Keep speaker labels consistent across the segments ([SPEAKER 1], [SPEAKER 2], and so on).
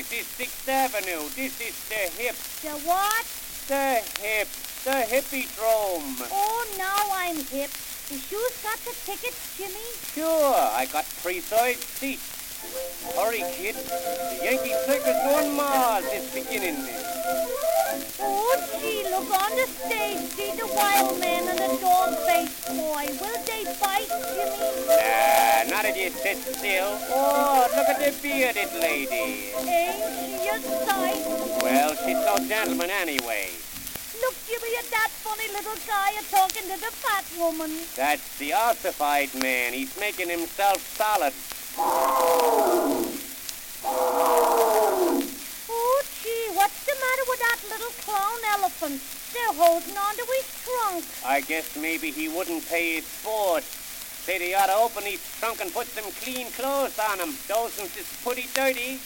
[SPEAKER 1] This is 6th Avenue. This is the hip.
[SPEAKER 2] The what?
[SPEAKER 1] The hip. The Hippie-drome.
[SPEAKER 2] Oh, now I'm hip. The shoes got the tickets, Jimmy?
[SPEAKER 1] Sure, I got pre-side seats. Hurry, kid. The Yankee Circus on Mars is beginning.
[SPEAKER 2] Oh, gee, look on the stage. See the wild man and the dog-faced boy. Will they fight, Jimmy?
[SPEAKER 1] Nah, not if you sit still. Oh, look at the bearded lady.
[SPEAKER 2] Ain't she a sight?
[SPEAKER 1] Well, she's no gentleman anyway.
[SPEAKER 2] Look, Jimmy, at that funny little guy talking to the fat woman.
[SPEAKER 1] That's the ossified man. He's making himself solid.
[SPEAKER 2] Oh, gee, what's the matter with that little clown elephant? They're holding on to his trunk.
[SPEAKER 1] I guess maybe he wouldn't pay his board. Say they ought to open his trunk and put some clean clothes on him. Those ones is pretty dirty.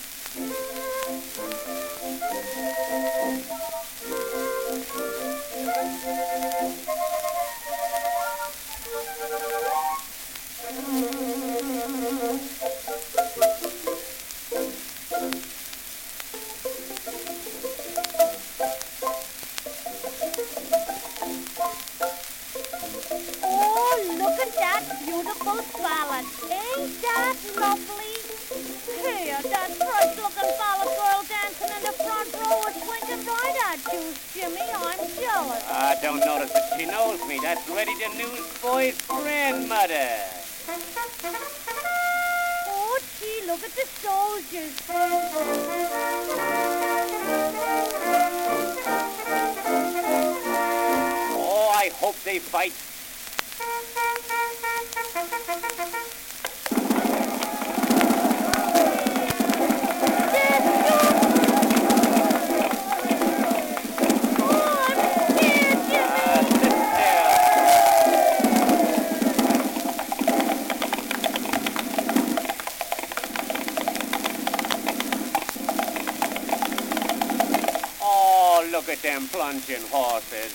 [SPEAKER 2] Oh, look at that beautiful ballad. Ain't that lovely? Here, that fresh-looking ballad girl dancing in the front row is winking right at you, Jimmy. I'm jealous.
[SPEAKER 1] I don't notice that she knows me. That's Reddy the Newsboy's grandmother.
[SPEAKER 2] Oh, gee, look at the soldiers.
[SPEAKER 1] Oh, I hope they fight. Look at them plunging horses.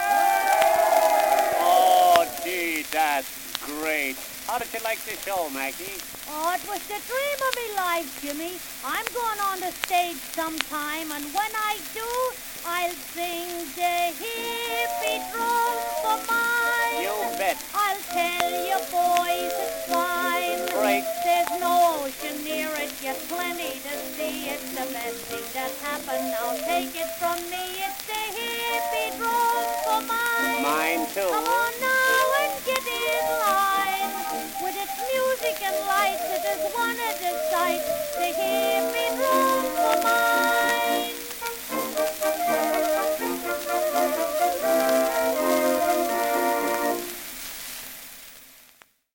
[SPEAKER 1] Oh, gee, that's great. How did you like the show, Maggie?
[SPEAKER 2] Oh, it was the dream of me life, Jimmy. I'm going on the stage sometime, and when I do, I'll sing the Hippie-drome for mine.
[SPEAKER 1] You bet.
[SPEAKER 2] I'll tell you, boys, it's fine.
[SPEAKER 1] Great.
[SPEAKER 2] There's no ocean near it, yet plenty to see. It's the best thing that's happened. Now take it from me, it's the Hippie-drome for mine.
[SPEAKER 1] Mine, too.
[SPEAKER 2] Come on now and get in line. With its music and lights, it is one of the